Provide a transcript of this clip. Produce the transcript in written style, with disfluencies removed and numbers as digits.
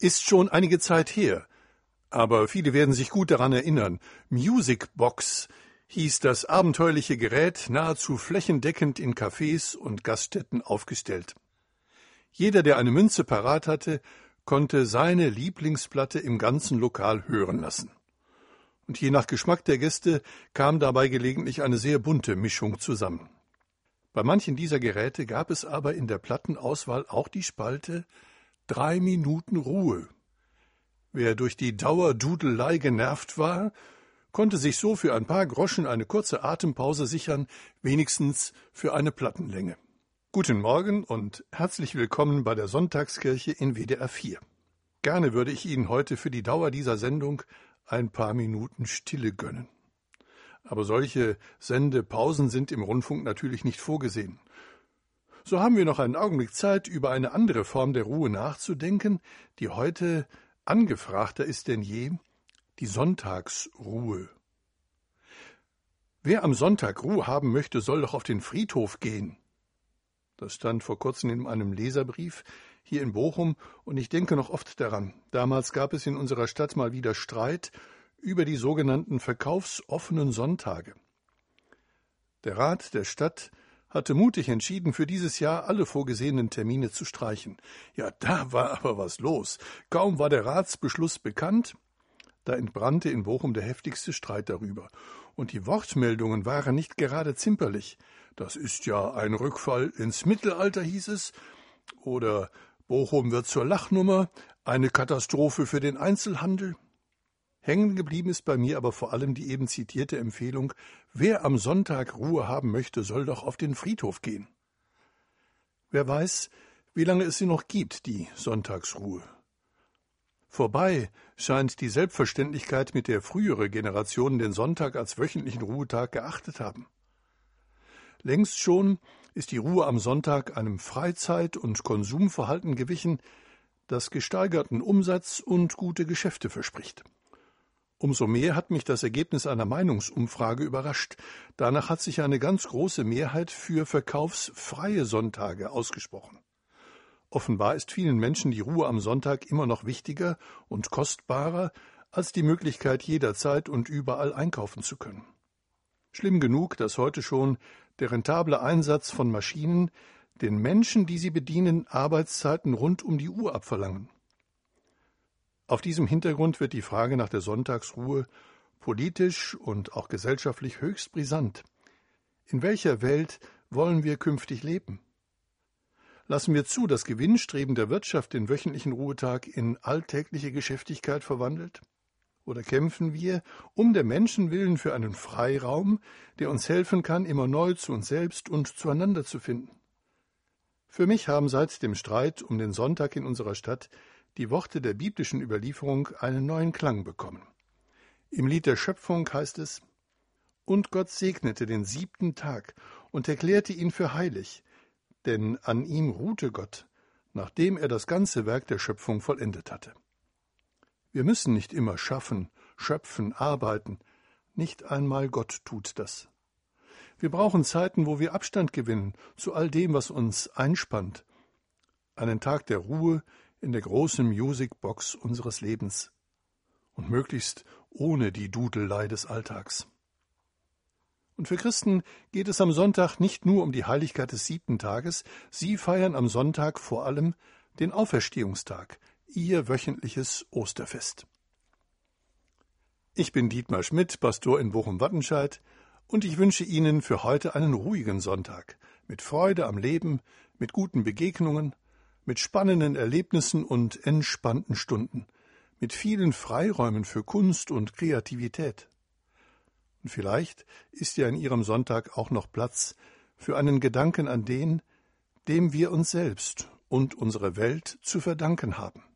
Ist schon einige Zeit her, aber viele werden sich gut daran erinnern. Musicbox hieß das abenteuerliche Gerät, nahezu flächendeckend in Cafés und Gaststätten aufgestellt. Jeder, der eine Münze parat hatte, konnte seine Lieblingsplatte im ganzen Lokal hören lassen. Und je nach Geschmack der Gäste kam dabei gelegentlich eine sehr bunte Mischung zusammen. Bei manchen dieser Geräte gab es aber in der Plattenauswahl auch die Spalte 3 Minuten Ruhe. Wer durch die Dauerdudelei genervt war, konnte sich so für ein paar Groschen eine kurze Atempause sichern, wenigstens für eine Plattenlänge. Guten Morgen und herzlich willkommen bei der Sonntagskirche in WDR 4. Gerne würde ich Ihnen heute für die Dauer dieser Sendung ein paar Minuten Stille gönnen. Aber solche Sendepausen sind im Rundfunk natürlich nicht vorgesehen. So haben wir noch einen Augenblick Zeit, über eine andere Form der Ruhe nachzudenken, die heute angefragter ist denn je, die Sonntagsruhe. Wer am Sonntag Ruhe haben möchte, soll doch auf den Friedhof gehen. Das stand vor kurzem in einem Leserbrief hier in Bochum, und ich denke noch oft daran. Damals gab es in unserer Stadt mal wieder Streit über die sogenannten verkaufsoffenen Sonntage. Der Rat der Stadt hatte mutig entschieden, für dieses Jahr alle vorgesehenen Termine zu streichen. Ja, da war aber was los. Kaum war der Ratsbeschluss bekannt, da entbrannte in Bochum der heftigste Streit darüber. Und die Wortmeldungen waren nicht gerade zimperlich. Das ist ja ein Rückfall ins Mittelalter, hieß es. Oder Bochum wird zur Lachnummer, eine Katastrophe für den Einzelhandel. Hängen geblieben ist bei mir aber vor allem die eben zitierte Empfehlung, wer am Sonntag Ruhe haben möchte, soll doch auf den Friedhof gehen. Wer weiß, wie lange es sie noch gibt, die Sonntagsruhe. Vorbei scheint die Selbstverständlichkeit, mit der frühere Generationen den Sonntag als wöchentlichen Ruhetag geachtet haben. Längst schon ist die Ruhe am Sonntag einem Freizeit- und Konsumverhalten gewichen, das gesteigerten Umsatz und gute Geschäfte verspricht. Umso mehr hat mich das Ergebnis einer Meinungsumfrage überrascht. Danach hat sich eine ganz große Mehrheit für verkaufsfreie Sonntage ausgesprochen. Offenbar ist vielen Menschen die Ruhe am Sonntag immer noch wichtiger und kostbarer als die Möglichkeit, jederzeit und überall einkaufen zu können. Schlimm genug, dass heute schon der rentable Einsatz von Maschinen den Menschen, die sie bedienen, Arbeitszeiten rund um die Uhr abverlangen. Auf diesem Hintergrund wird die Frage nach der Sonntagsruhe politisch und auch gesellschaftlich höchst brisant. In welcher Welt wollen wir künftig leben? Lassen wir zu, dass Gewinnstreben der Wirtschaft den wöchentlichen Ruhetag in alltägliche Geschäftigkeit verwandelt? Oder kämpfen wir um der Menschen willen für einen Freiraum, der uns helfen kann, immer neu zu uns selbst und zueinander zu finden? Für mich haben seit dem Streit um den Sonntag in unserer Stadt die Worte der biblischen Überlieferung einen neuen Klang bekommen. Im Lied der Schöpfung heißt es: Und Gott segnete den 7. Tag und erklärte ihn für heilig, denn an ihm ruhte Gott, nachdem er das ganze Werk der Schöpfung vollendet hatte. Wir müssen nicht immer schaffen, schöpfen, arbeiten. Nicht einmal Gott tut das. Wir brauchen Zeiten, wo wir Abstand gewinnen zu all dem, was uns einspannt. Einen Tag der Ruhe in der großen Musicbox unseres Lebens. Und möglichst ohne die Dudelei des Alltags. Und für Christen geht es am Sonntag nicht nur um die Heiligkeit des 7. Tages, sie feiern am Sonntag vor allem den Auferstehungstag, ihr wöchentliches Osterfest. Ich bin Dietmar Schmidt, Pastor in Bochum-Wattenscheid, und ich wünsche Ihnen für heute einen ruhigen Sonntag, mit Freude am Leben, mit guten Begegnungen, mit spannenden Erlebnissen und entspannten Stunden, mit vielen Freiräumen für Kunst und Kreativität. Und vielleicht ist ja in Ihrem Sonntag auch noch Platz für einen Gedanken an den, dem wir uns selbst und unsere Welt zu verdanken haben.